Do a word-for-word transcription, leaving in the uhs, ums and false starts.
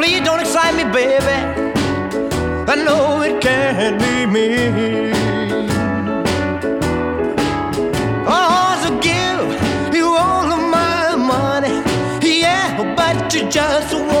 you don't excite me, baby. I know it can't be me. Oh, to give you all of my money, yeah, but you just want